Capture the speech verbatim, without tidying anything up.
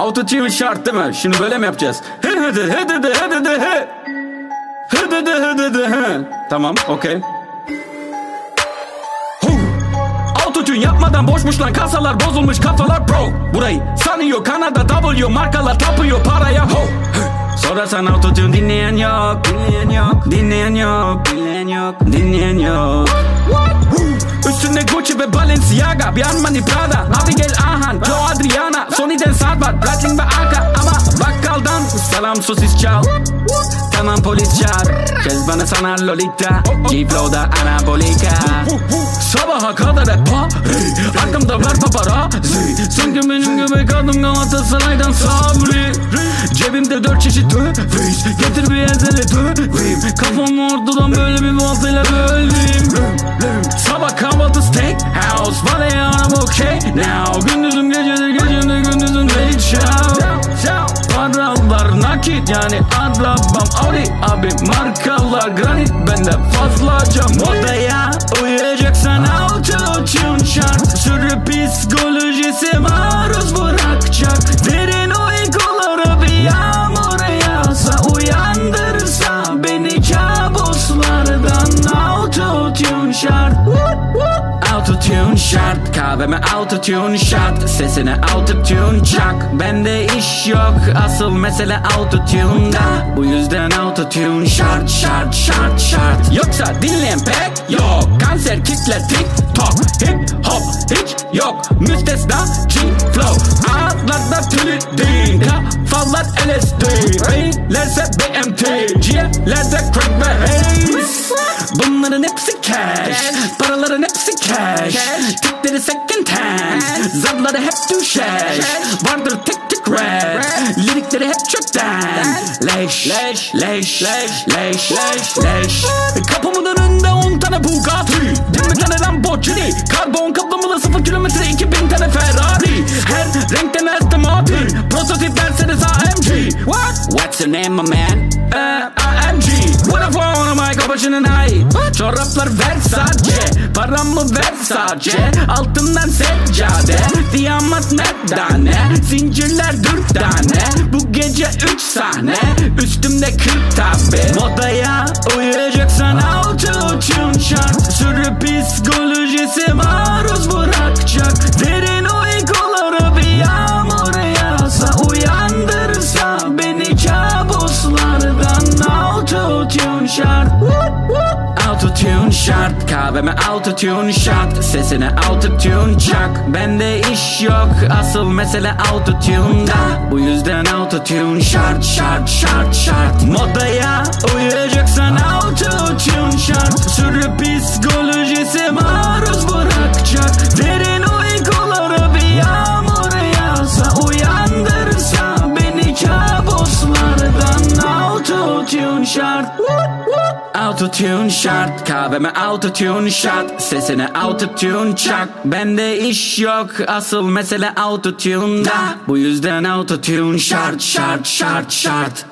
Autotune şart değil mi? Şimdi böyle mi yapacağız? Tamam, okey. Autotune yapmadan boşmuş lan kasalar, bozulmuş kafalar bro. Burayı sanıyor Kanada W, markalar tapıyor paraya ho. Sorarsan autotune dinleyen yok, dinleyen yok, dinleyen yok, dinleyen yok, dinleyen yok. Üstünde Gucci ve Balenciaga, bir Armani Prada, Abigail Ahan, Joe Adriana, Sony'den saat var, Breitling ve Arka. Ama bakkaldan salam sosis çal, tamam polis çağır. Kez bana sanar Lolita, G-Flow'da anabolika. Sabaha kadar hep party, arkamda var paparazzi. Sanki benim gibi kadın Galatasaray'dan Sabri. Cebimde dört çeşit döviz, getir bir ezeli döveyim. Kafam ortadan böyle bir baltayla böldüm. Sabah kahvaltı steakhouse, vallahi anam okay now. Gündüzüm gecedir, gecemde gündüzüm late show. Paralar nakit yani arabam Audi, abi markalar granit, bende fazlaca. Modaya uyacaksan autotune şart. Sürü psikolojisi maruz bırakacak. Derin uykuları bir yağmur yağsa, uyandırsa beni kabuslardan. Autotune şart, autotune şart. Kahveme autotune şart, sesine autotune çak. Bende iş yok, asıl mesele autotune'da. Bu yüzden autotune şart, şart, şart, şart. Yoksa dinleyen pek yok. Kanser kitler TikTok, hip hop hiç yok. Müstesna G-Flow, ağızlarda tülidin, kafalar L S D, beylerse B M T, ciğerlerde crack ve haze. Bunların hepsi cash, paraların hepsi cash, tipleri second hand, zabları hep düşeş. Vardır tek tek rap, lirikleri hep çöpten. Leş, leş, leş, leş, leş, leş, leş. Kapımın önünde on tane Bugatti, yirmi tane Lamborghini, karbon kaplamalı sıfır kilometre iki bin tane Ferrari. Her renkten estimati, prototip Mercedes A M G. What? What's your name my man? Uh, A M G. Vodafone my kapışının hay. Çoraplar Versace, param mı Versace, altından seccade, diamant merdane, zincirler dört tane, bu gece üç sahne, üstümde kırk tabi. Modaya uyacaksan autotune şart. Sürü psikolojisi maruz bırakacak. Derin uykuları bir yağmur yağsa, uyandırsa beni kabuslardan. Autotune şart, autotune şart. Kahveme autotune şart, sesine autotune çak. Bende iş yok, asıl mesele autotune'da. Bu yüzden autotune şart, şart, şart, şart. Modaya uyacaksan autotune şart. Sürü psikolojisi maruz bırakacak. Derin uykuları bir yağmur yağsa, uyandırsa beni kabuslardan. Autotune şart, autotune şart. Kahveme autotune şart, sesine autotune çak. Bende iş yok, asıl mesele autotune'da. Bu yüzden autotune şart, şart, şart, şart.